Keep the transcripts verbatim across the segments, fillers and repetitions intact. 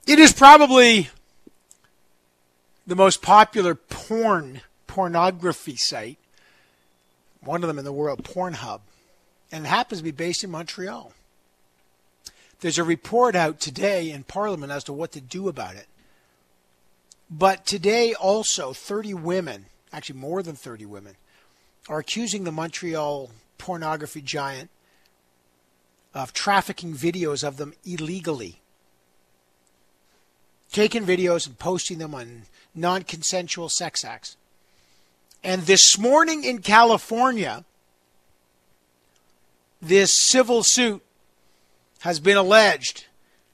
It is probably the most popular porn, pornography site, one of them in the world, Pornhub, and it happens to be based in Montreal. There's a report out today in Parliament as to what to do about it. But today also, thirty women, actually more than thirty women, are accusing the Montreal pornography giant of trafficking videos of them illegally. Taking videos and posting them on non-consensual sex acts. And this morning in California, this civil suit has been alleged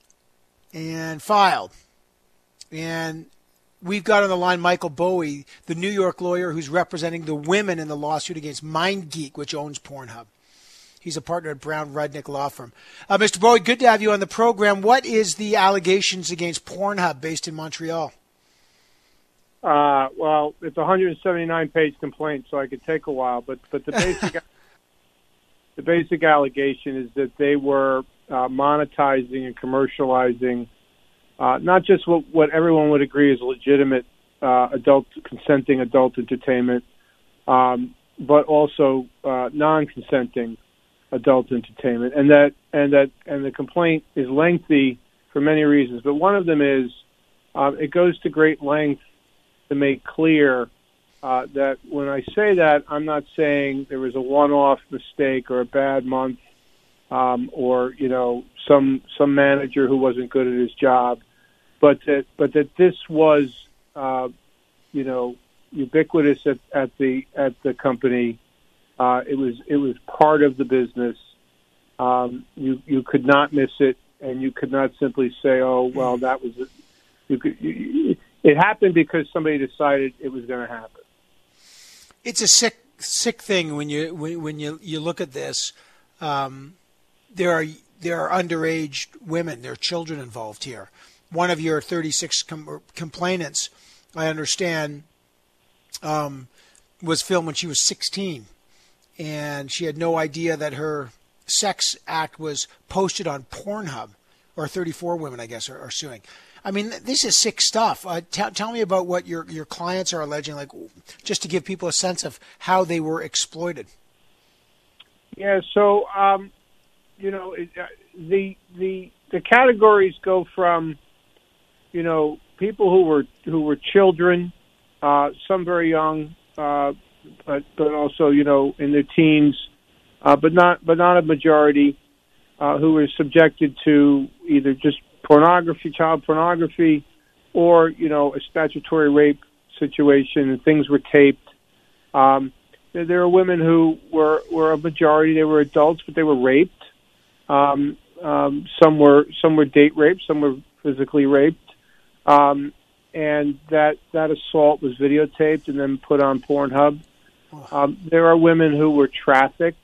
and filed. And we've got on the line Michael Bowie, the New York lawyer who's representing the women in the lawsuit against MindGeek, which owns Pornhub. He's a partner at Brown Rudnick Law Firm. Uh, Mister Bowie, good to have you on the program. What is the allegations against Pornhub based in Montreal? Uh, well, it's a one hundred seventy-nine page complaint, so I could take a while. But but the basic the basic allegation is that they were uh, monetizing and commercializing uh, not just what, what everyone would agree is legitimate uh, adult consenting adult entertainment, um, but also uh, non-consenting adult entertainment, and that and that and the complaint is lengthy for many reasons. But one of them is uh, it goes to great length to make clear uh, that when I say that, I'm not saying there was a one-off mistake or a bad month, um, or you know some some manager who wasn't good at his job, but that but that this was uh, you know ubiquitous at, at the at the company. Uh, it was it was part of the business. Um, you you could not miss it, and you could not simply say, "Oh, well, that was it." You could, you, it happened because somebody decided it was going to happen. It's a sick sick thing when you when, when you you look at this. Um, there are there are underage women, there are children involved here. One of your thirty-six com- complainants, I understand, um, was filmed when she was sixteen. And she had no idea that her sex act was posted on Pornhub, or thirty-four women, I guess, are, are suing. I mean, this is sick stuff. Uh, t- tell me about what your, your clients are alleging, like just to give people a sense of how they were exploited. Yeah, so um, you know, it, uh, the the the categories go from, you know, people who were who were children, uh, some very young. Uh, But, but also, you know, in their teens, uh, but not but not a majority, uh, who were subjected to either just pornography, child pornography, or you know, a statutory rape situation, and things were taped. Um, there, there are women who were were a majority; they were adults, but they were raped. Um, um, some were some were date raped, some were physically raped. Um, and that that assault was videotaped and then put on Pornhub. Um, there are women who were trafficked,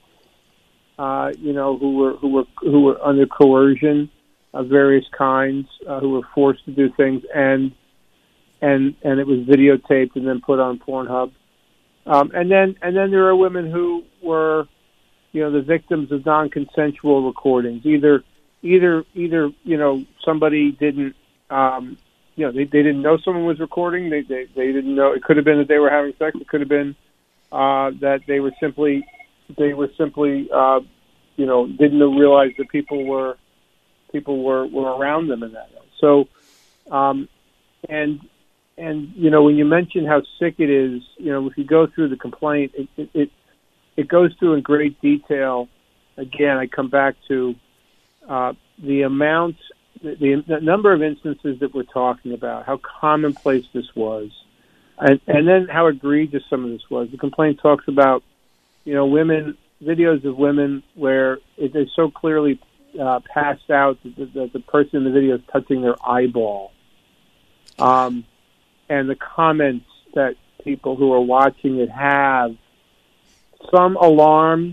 uh, you know, who were who were who were under coercion of various kinds, uh, who were forced to do things, and and and it was videotaped and then put on Pornhub. Um, and then and then there are women who were, you know, the victims of non-consensual recordings. Either either either you know somebody didn't. Um, You know, they, they didn't know someone was recording. They, they they didn't know. It could have been that they were having sex. It could have been uh, that they were simply they were simply uh, you know didn't realize that people were people were, were around them in that way. So um, and and you know when you mention how sick it is, you know if you go through the complaint, it it it, it goes through in great detail. Again, I come back to uh, the amount. The, the number of instances that we're talking about, how commonplace this was, and, and then how egregious some of this was. The complaint talks about, you know, women, videos of women where it, they so clearly uh, passed out that the, the, the person in the video is touching their eyeball. Um, and the comments that people who are watching it have, some alarmed,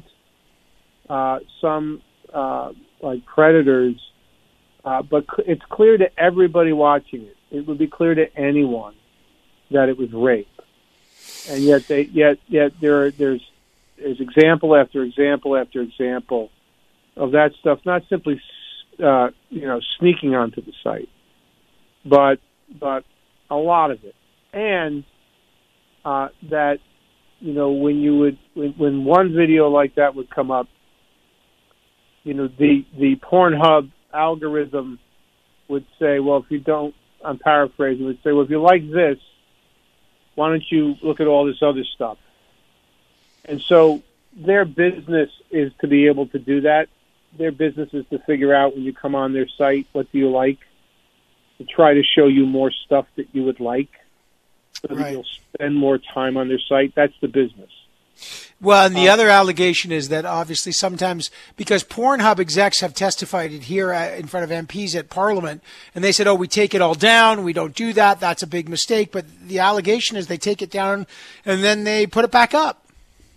uh, some uh, like predators. Uh, but it's clear to everybody watching it. It would be clear to anyone that it was rape, and yet they yet yet there there's there's example after example after example of that stuff. Not simply uh, you know sneaking onto the site, but but a lot of it, and uh, that you know when you would when, when one video like that would come up, you know the the Pornhub algorithm would say, well, if you don't, I'm paraphrasing, would say, well, if you like this, why don't you look at all this other stuff? And so their business is to be able to do that. Their business is to figure out when you come on their site, what do you like, to try to show you more stuff that you would like, so that right. you'll spend more time on their site. That's the business. Well, and the um, other allegation is that obviously sometimes, because Pornhub execs have testified here in front of M Ps at Parliament, and they said, oh, we take it all down, we don't do that, that's a big mistake. But the allegation is they take it down and then they put it back up.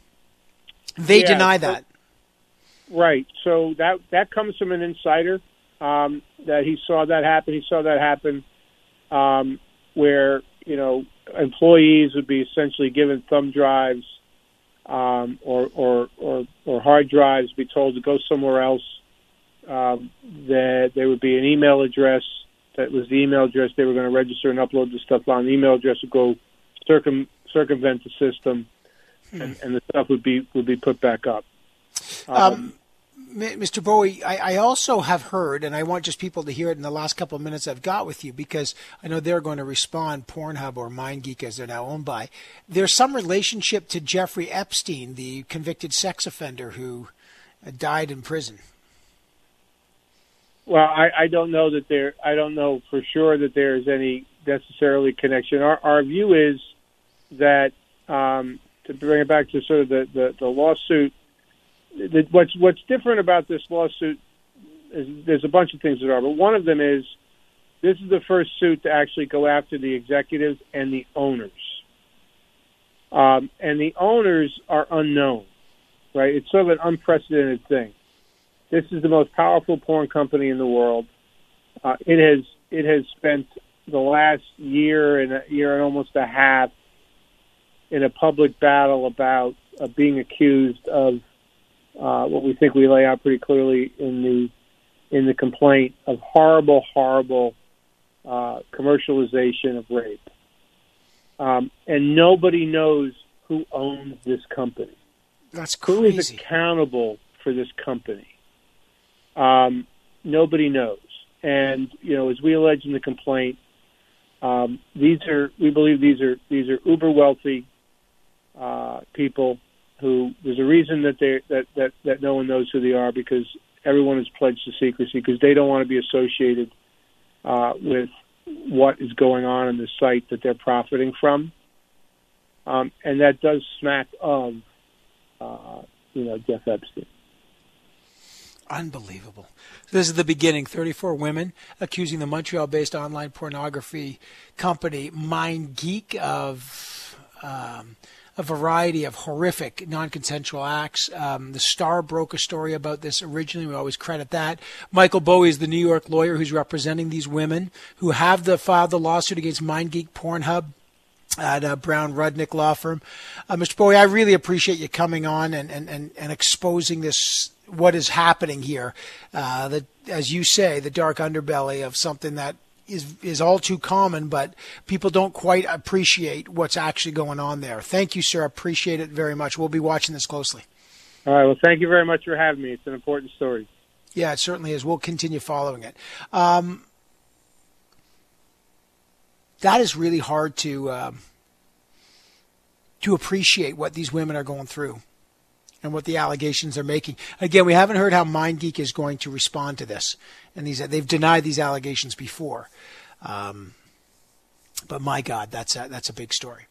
They yeah, deny so, that. Right. So that that comes from an insider, um, that he saw that happen. He saw that happen um, where, you know, employees would be essentially given thumb drives um, or, or, or, or hard drives, be told to go somewhere else. Um, that there would be an email address that was the email address they were going to register and upload the stuff on. The email address would go circum, circumvent the system, hmm. and, and the stuff would be would be put back up. Um, um, Mister Bowie, I, I also have heard, and I want just people to hear it in the last couple of minutes I've got with you, because I know they're going to respond, Pornhub or MindGeek, as they're now owned by. There's some relationship to Jeffrey Epstein, the convicted sex offender who died in prison. Well, I, I don't know that there. I don't know for sure that there is any necessarily connection. Our, our view is that um, to bring it back to sort of the, the, the lawsuit. The, what's what's different about this lawsuit is there's a bunch of things that are, but one of them is this is the first suit to actually go after the executives and the owners, um, and the owners are unknown, right? It's sort of an unprecedented thing. This is the most powerful porn company in the world. Uh, it has it has spent the last year and a year and almost a half in a public battle about uh, being accused of uh, what we think we lay out pretty clearly in the in the complaint of horrible, horrible uh, commercialization of rape. Um, and nobody knows who owns this company. That's crazy. Who is accountable for this company? Um, nobody knows. And, you know, as we allege in the complaint, um, these are, we believe these are, these are uber wealthy, uh, people who, there's a reason that they, that, that, that no one knows who they are, because everyone is pledged to secrecy, because they don't want to be associated, uh, with what is going on in the site that they're profiting from. Um, and that does smack of, uh, you know, Jeff Epstein. Unbelievable. This is the beginning. thirty-four women accusing the Montreal-based online pornography company MindGeek of um, a variety of horrific non-consensual acts. Um, the Star broke a story about this originally. We always credit that. Michael Bowie is the New York lawyer who's representing these women who have the, filed the lawsuit against MindGeek Pornhub at uh, Brown Rudnick Law Firm. Uh, Mister Bowie, I really appreciate you coming on and, and, and, and exposing this, what is happening here. Uh, the, as you say, the dark underbelly of something that is is all too common, but people don't quite appreciate what's actually going on there. Thank you, sir. I appreciate it very much. We'll be watching this closely. All right. Well, thank you very much for having me. It's an important story. Yeah, it certainly is. We'll continue following it. Um, that is really hard to um, to appreciate what these women are going through and what the allegations they're making. Again, we haven't heard how MindGeek is going to respond to this, and these they've denied these allegations before. Um, but my God, that's a, that's a big story.